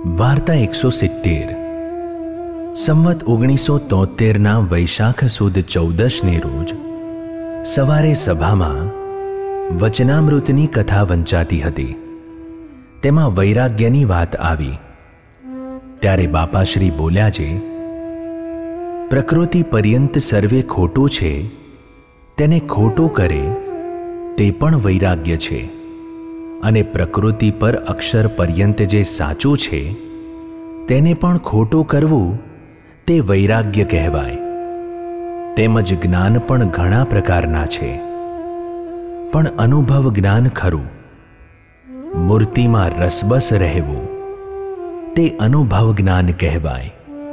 વાર્તા 170 સંવત 1973ના વૈશાખ સુદ 14ને રોજ સવારે સભામાં વચનામૃતની કથા વંચાતી હતી. તેમાં વૈરાગ્યની વાત આવી ત્યારે બાપાશ્રી બોલ્યા છે, પ્રકૃતિ પર્યંત સર્વે ખોટું છે, તેને ખોટું કરે તે પણ વૈરાગ્ય છે, અને પ્રકૃતિ પર અક્ષર પર્યંત જે સાચું છે તેને પણ ખોટું કરવું તે વૈરાગ્ય કહેવાય. તેમજ જ્ઞાન પણ ઘણા પ્રકારના છે, પણ અનુભવ જ્ઞાન ખરું. મૂર્તિમાં રસબસ રહેવું તે અનુભવ જ્ઞાન કહેવાય.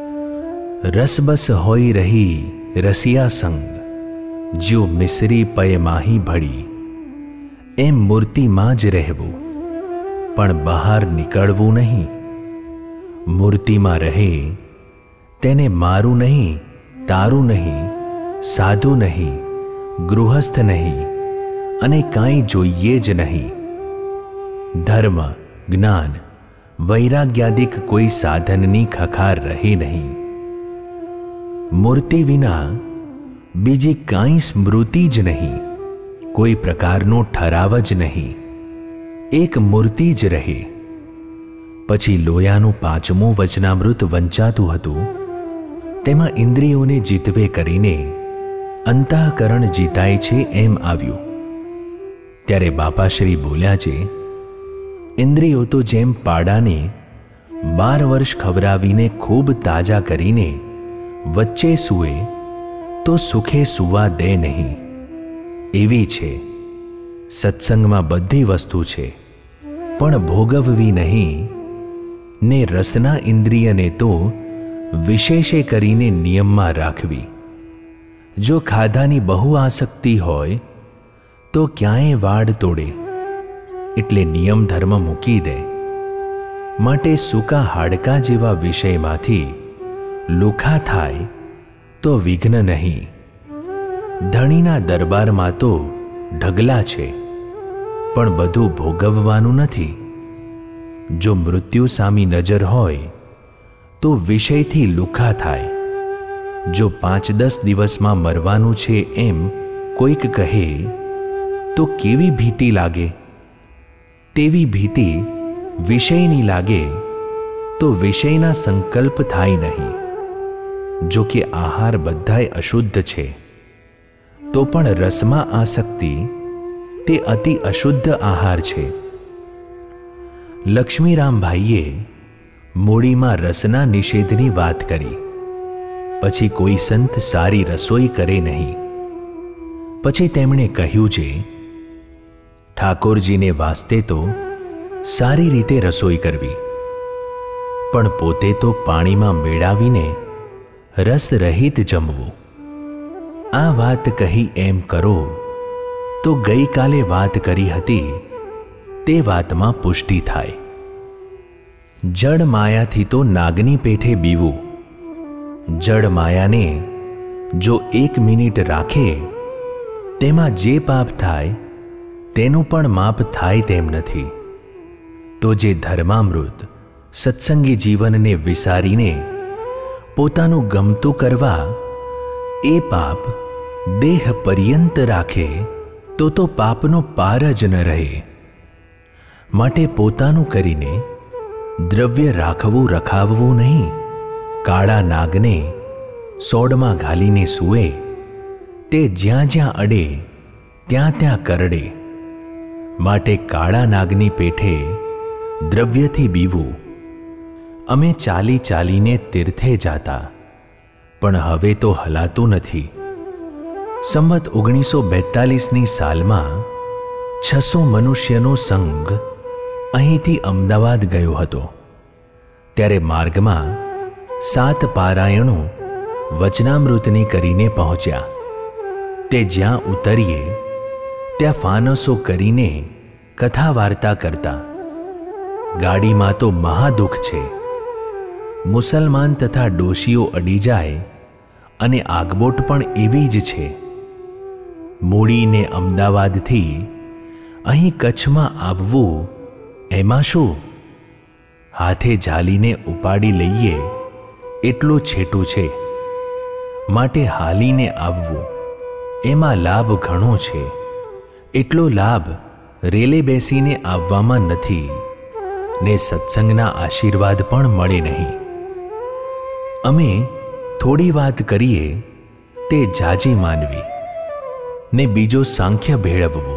રસબસ હોઈ રહી રસિયા સંગ, જ્યો મિસરી પય માહી ભળી. એમ મૂર્તિમાં જ રહેવું, પણ બહાર નીકળવું નહીં. મૂર્તિમાં રહે તેને મારું નહીં, તારું નહીં, સાધુ નહીં, ગૃહસ્થ નહીં, અને કાંઈ જોઈએ જ નહીં. ધર્મ, જ્ઞાન, વૈરાગ્યાદિક કોઈ સાધનની ખખાર રહે નહીં. મૂર્તિ વિના બીજી કાંઈ સ્મૃતિ જ નહીં, કોઈ પ્રકારનો ઠરાવ જ નહીં. એક મૂર્તિ જ રહે. પછી લોયાનું 5મું વચનામૃત વંચાતું હતું. તેમાં ઇન્દ્રિયોને જીતવે કરીને અંતઃકરણ જીતાય છે એમ આવ્યું. ત્યારે બાપાશ્રી બોલ્યા છે, ઇન્દ્રિયો તો જેમ પાડાને 12 વર્ષ ખવડાવીને ખૂબ તાજા કરીને વચ્ચે સૂવે તો સુખે સૂવા દે નહીં, એવી છે. સત્સંગમાં બધી વસ્તુ છે, પણ ભોગવવી નહીં. ને રસના ઇન્દ્રિયને તો વિશેષે કરીને નિયમમાં રાખવી. જો ખાધાની બહુ આસક્તિ હોય તો ક્યાંય વાડ તોડે, એટલે નિયમ ધર્મ મૂકી દે. માટે સૂકા હાડકા જેવા વિષયમાંથી લુખા થાય તો વિઘ્ન નહીં. ધણીના દરબારમાં તો ઢગલા છે, પણ બધું ભોગવવાનું નથી. જો મૃત્યુ સામી નજર હોય તો વિષયથી લુખા થાય. જો 5-10 દિવસમાં મરવાનું છે એમ કોઈક કહે તો કેવી ભીતિ લાગે. તેવી ભીતિ વિષયની લાગે તો વિષયના સંકલ્પ થાય નહીં. જો કે આહાર બધાય અશુદ્ધ છે, તો પણ રસમાં આસક્તિ તે અતિ અશુદ્ધ આહાર છે. લક્ષ્મીરામભાઈએ મૂડીમાં રસના નિષેધની વાત કરી. પછી કોઈ સંત સારી રસોઈ કરે નહીં. પછી તેમણે કહ્યું છે, ઠાકોરજીને વાસ્તે તો સારી રીતે રસોઈ કરવી, પણ પોતે તો પાણીમાં મેળાવીને રસ રહિત જમવું. આ વાત કહી એમ કરો તો ગઈકાલે વાત કરી હતી તે વાતમાં પુષ્ટિ થાય. જડ માયાથી તો નાગની પેઠે બીવું. જડ માયાને જો 1 મિનિટ રાખે તેમાં જે પાપ થાય તેનું પણ માપ થાય તેમ નથી. તો જે ધર્મામૃત સત્સંગી જીવનને વિસારીને પોતાનું ગમતું કરવા એ પાપ દેહ પર્યંત રાખે તો પાપનો પાર જ ન રહે. માટે પોતાનું કરીને દ્રવ્ય રાખવું રખાવવું નહીં. કાળા નાગને સોડમાં ઘાલીને સૂવે તે જ્યાં જ્યાં અડે ત્યાં ત્યાં કરડે. માટે કાળા નાગની પેઠે દ્રવ્યથી બીવું. અમે ચાલી ચાલીને તીર્થે જાતા, પણ હવે તો હલાતું નથી. સંવત 1942ની સાલમાં 600 મનુષ્યનો સંઘ અહીંથી અમદાવાદ ગયો હતો. ત્યારે માર્ગમાં 7 પારાયણો વચનામૃતની કરીને પહોંચ્યા. તે જ્યાં ઉતરીએ ત્યાં ફાનસો કરીને કથા વાર્તા કરતા. ગાડીમાં તો મહાદુઃખ છે. મુસલમાન તથા ડોશીઓ અડી જાય અને આગબોટ પણ એવી જ છે. મૂડીને અમદાવાદથી અહીં કચ્છમાં આવવું એમાં શું? હાથે ઝાલીને ઉપાડી લઈએ એટલું છેટું છે, માટે હાલીને આવવું એમાં લાભ ઘણો છે. એટલો લાભ રેલે બેસીને આવવામાં નથી ને સત્સંગના આશીર્વાદ પણ મળે નહીં. અમે થોડી વાત કરીએ તે જાજી માનવી ને બીજો સાંખ્ય ભેળવવો.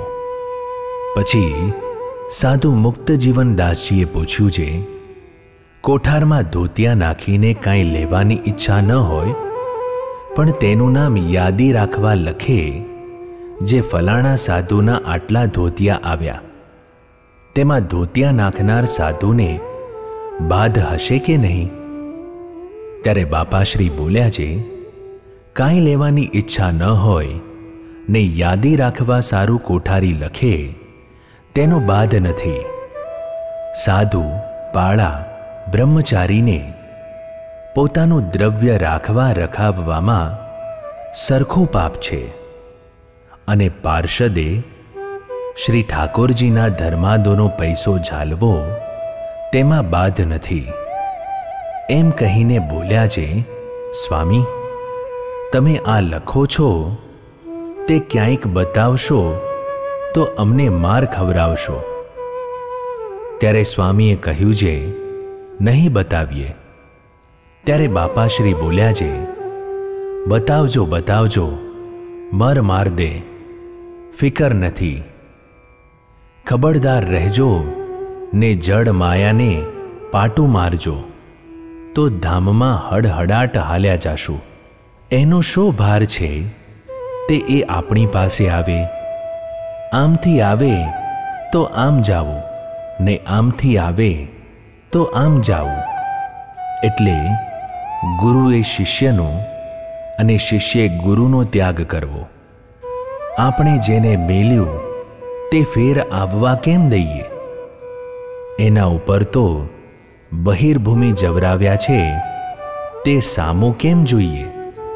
પછી સાધુ મુક્તજીવન દાસજીએ પૂછ્યું છે, કોઠારમાં ધોતિયા નાખીને કાંઈ લેવાની ઈચ્છા ન હોય પણ તેનું નામ યાદી રાખવા લખે, જે ફલાણા સાધુના આટલા ધોતિયા આવ્યા, તેમાં ધોતિયા નાખનાર સાધુને બાધ હશે કે નહીં? ત્યારે બાપાશ્રી બોલ્યા છે, કાંઈ લેવાની ઈચ્છા ન હોય ને યાદી રાખવા સારું કોઠારી લખે તેનો બાધ નથી. સાધુ પાળા બ્રહ્મચારીને પોતાનું દ્રવ્ય રાખવા રખાવવામાં સરખું પાપ છે અને પાર્ષદે શ્રી ઠાકોરજીના ધર્માદોનો પૈસો ઝાલવો તેમાં બાધ નથી. એમ કહીને બોલ્યા છે, સ્વામી તમે આ લખો છો તે ક્યાંક બતાવશો તો અમને માર ખવડાવશો. ત્યારે સ્વામીએ કહ્યું છે, નહીં બતાવીએ. ત્યારે બાપાશ્રી બોલ્યા છે, બતાવજો બતાવજો, મર માર દે, ફિકર નથી. ખબરદાર રહેજો ને જડ માયાને પાટું મારજો તો ધામમાં હડહડાટ હાલ્યા જાશું. એનો શો ભાર છે તે એ આપણી પાસે આવે. આમથી આવે તો આમ જાવું ને આમથી આવે તો આમ જાવું. એટલે ગુરુએ શિષ્યનો અને શિષ્યે ગુરુનો ત્યાગ કરવો. આપણે જેને મેલ્યું તે ફેર આવવા કેમ દઈએ? એના ઉપર તો બહિર્ભૂમિ જવરાવ્યા છે તે સામું કેમ જોઈએ?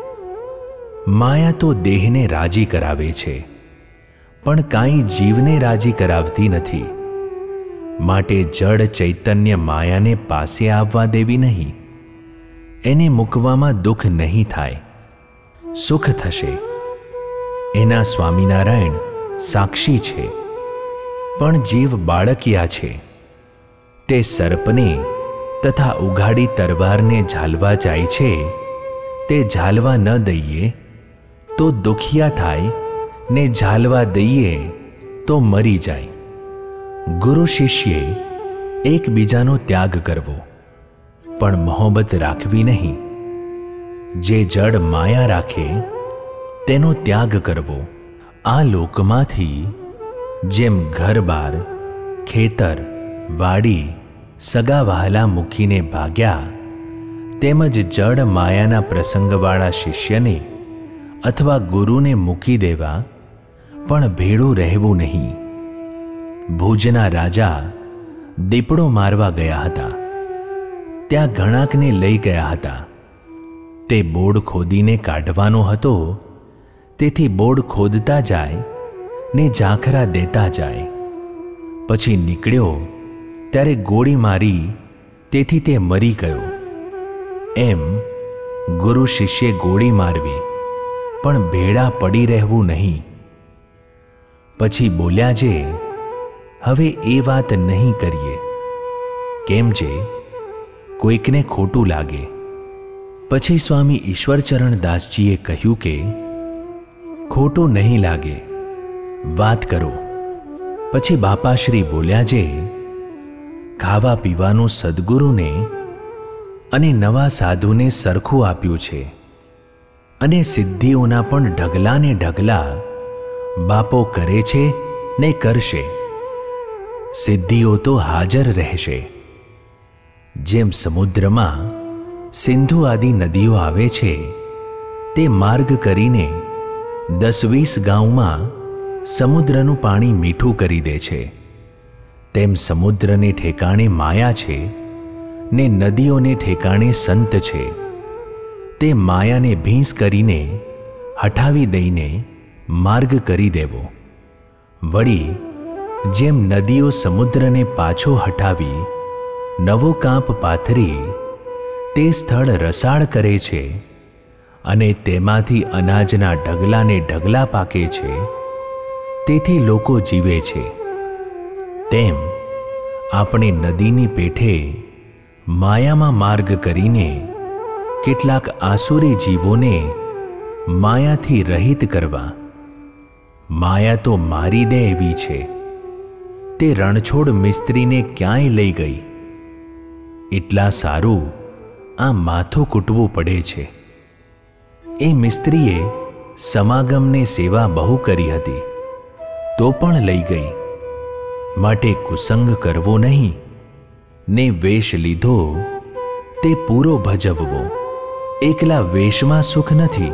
માયા તો દેહને રાજી કરાવે છે પણ કાંઈ જીવને રાજી કરાવતી નથી. માટે જડ ચૈતન્ય માયાને પાસે આવવા દેવી નહીં. એને મૂકવામાં દુઃખ નહીં થાય, સુખ થશે. એના સ્વામિનારાયણ સાક્ષી છે પણ જીવ બાળકિયા છે. તે સર્પને તથા ઉઘાડી તરવારને ઝાલવા જાય છે, તે ઝાલવા ન દઈએ તો દુખિયા થાય ને ઝાલવા દઈએ તો મરી જાય. ગુરુ શિષ્યે એકબીજાનો ત્યાગ કરવો પણ મોહબ્બત રાખવી નહીં. જે જડ માયા રાખે તેનો ત્યાગ કરવો. આ લોકમાંથી જેમ ઘર-બાર, ખેતર, વાડી, સગા વહાલા મૂકીને ભાગ્યા, તેમજ જડ માયાના પ્રસંગવાળા શિષ્યને અથવા ગુરુને મૂકી દેવા પણ ભેળું રહેવું નહીં. ભુજના રાજા દીપડો મારવા ગયા હતા. ત્યાં ઘણાકને લઈ ગયા હતા. તે બોડ ખોદીને કાઢવાનો હતો, તેથી બોડ ખોદતા જાય ને ઝાંખરા દેતા જાય. પછી નીકળ્યો ત્યારે ગોળી મારી, તેથી તે મરી ગયો. એમ ગુરુ શિષ્યે ગોળી મારવી પણ ભેળા પડી રહેવું નહીં. પછી બોલ્યા છે, હવે એ વાત નહીં કરીએ. કેમ છે કોઈકને ખોટું લાગે. પછી સ્વામી ઈશ્વરચરણ દાસજીએ કહ્યું કે ખોટું નહીં લાગે, વાત કરો. પછી બાપાશ્રી બોલ્યા છે, ખાવા પીવાનું સદગુરુને અને નવા સાધુને સરખું આપ્યું છે અને સિદ્ધિઓના પણ ઢગલા ને ઢગલા બાપો કરે છે ને કરશે. સિદ્ધિઓ તો હાજર રહેશે. જેમ સમુદ્રમાં સિંધુ આદિ નદીઓ આવે છે, તે માર્ગ કરીને 10-20 ગામમાં સમુદ્રનું પાણી મીઠું કરી દે છે, તેમ સમુદ્રને ઠેકાણે માયા છે ને નદીઓને ઠેકાણે સંત છે. તે માયાને ભીંસ કરીને હટાવી દઈને માર્ગ કરી દેવો. વળી જેમ નદીઓ સમુદ્રને પાછો હટાવી નવો કાંપ પાથરી તે સ્થળ રસાળ કરે છે અને તેમાંથી અનાજના ઢગલાને ઢગલા પાકે છે, તેથી લોકો જીવે છે. તેમ આપણે નદીની પેઠે માયામાં માર્ગ કરીને કેટલાક આસુરી જીવોને માયાથી રહિત કરવા. માયા તો મારી દે એવી છે. તે રણછોડ મિસ્ત્રીને ક્યાંય લઈ ગઈ. એટલા સારું આ માથું કૂટવું પડે છે. એ મિસ્ત્રીએ સમાગમને સેવા બહુ કરી હતી, તો પણ લઈ ગઈ. માટે કુસંગ કરવો નહીં ને વેશ લીધો તે પૂરો ભજવવો. એકલા વેશમાં સુખ નથી.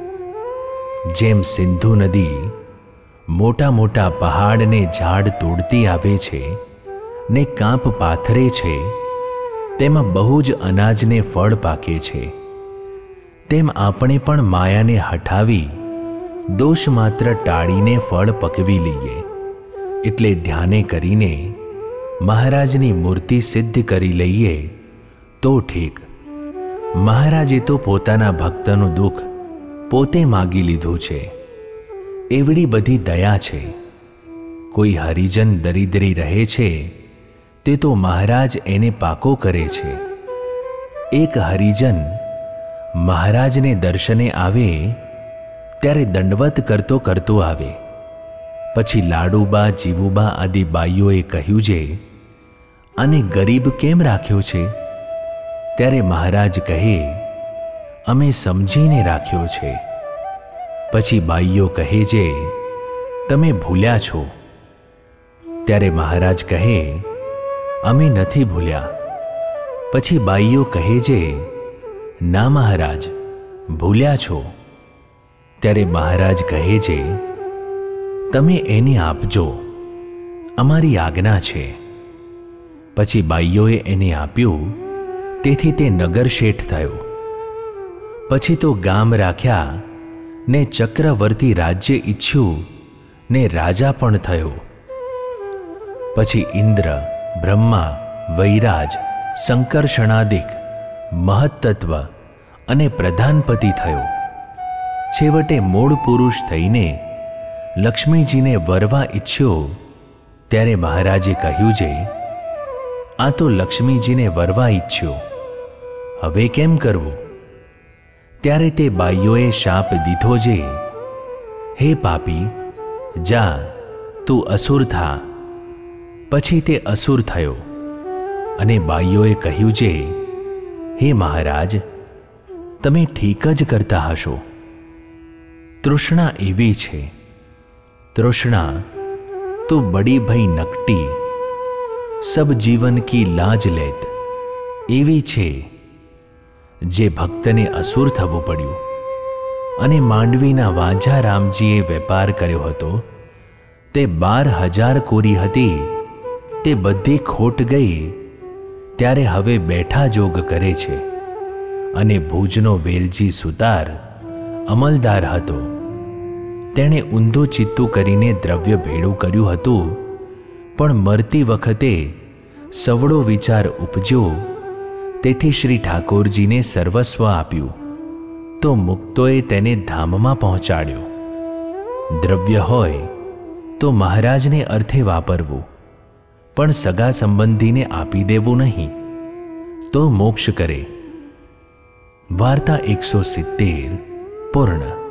જેમ સિંધુ નદી મોટા મોટા પહાડને ઝાડ તોડતી આવે છે ને કાંપ પાથરે છે, તેમાં બહુ જ અનાજને ફળ પાકે છે. તેમ આપણે પણ માયાને હઠાવી દોષ માત્ર ટાળીને ફળ પકવી લઈએ. એટલે ધ્યાને કરીને મહારાજની મૂર્તિ સિદ્ધ કરી લઈએ તો ઠીક. મહારાજે તો પોતાના ભક્તનું દુઃખ પોતે માગી લીધું છે. એવડી બધી દયા છે. કોઈ હરિજન દરિદ્રી રહે છે તે તો મહારાજ એને પાકો કરે છે. એક હરિજન મહારાજને દર્શને આવે ત્યારે દંડવત કરતો કરતો આવે. પછી લાડુબા જીવુબા આદિ બાઈઓએ કહ્યું છે, આને ગરીબ કેમ રાખ્યો છે? ત્યારે મહારાજ કહે, અમે સમજીને રાખ્યો છે. પછી બાઈઓ કહે છે, તમે ભૂલ્યા છો. ત્યારે મહારાજ કહે, અમે નથી ભૂલ્યા. પછી બાઈઓ કહે છે, ના મહારાજ, ભૂલ્યા છો. ત્યારે મહારાજ કહે છે, તમે એને આપજો, અમારી આજ્ઞા છે. પછી બાઈઓએ એને આપ્યું, તેથી તે નગર શેઠ થયો. પછી તો ગામ રાખ્યા ને ચક્રવર્તી રાજ્ય ઈચ્છ્યું ને રાજા પણ થયો. પછી ઇન્દ્ર, બ્રહ્મા, વૈરાજ, સંકર્ષણાદિક, મહત્તત્વ અને પ્રધાનપતિ થયો. છેવટે મૂળ પુરુષ થઈને લક્ષ્મીજીને વરવા ઈચ્છ્યો. ત્યારે મહારાજે કહ્યું છે, આ તો લક્ષ્મીજીને વરવા ઈચ્છ્યો, હવે કેમ કરવું? ત્યારે તે બાઈઓએ શાપ દીધો છે, હે પાપી, જા તું અસુર થા. પછી તે અસુર થયો. અને બાઈઓએ કહ્યું છે, હે મહારાજ, તમે ઠીક જ કરતા હશો. તૃષ્ણા એવી છે, તૃષ્ણા તો બડી ભઈ નકટી, સબ જીવન કી લાજ લેત. એવી છે જે ભક્તને અસુર થવું પડ્યું. અને માંડવીના વાંઝા રામજીએ વેપાર કર્યો હતો તે 12,000 કોરી હતી, તે બધી ખોટ ગઈ. ત્યારે હવે બેઠા જોગ કરે છે. અને ભુજનો વેલજી સુતાર અમલદાર હતો. તેણે ઊંધું ચિત્તું કરીને દ્રવ્ય ભેળું કર્યું હતું, પણ મરતી વખતે સવડો વિચાર ઉપજ્યો. તેથી શ્રી ઠાકોરજીને સર્વસ્વ આપ્યું, તો મુક્તોએ તેને ધામમાં પહોંચાડ્યો. દ્રવ્ય હોય તો મહારાજને અર્થે વાપરવું, પણ સગા સંબંધીને આપી દેવું નહીં, તો મોક્ષ કરે. વાર્તા 170 પૂર્ણ.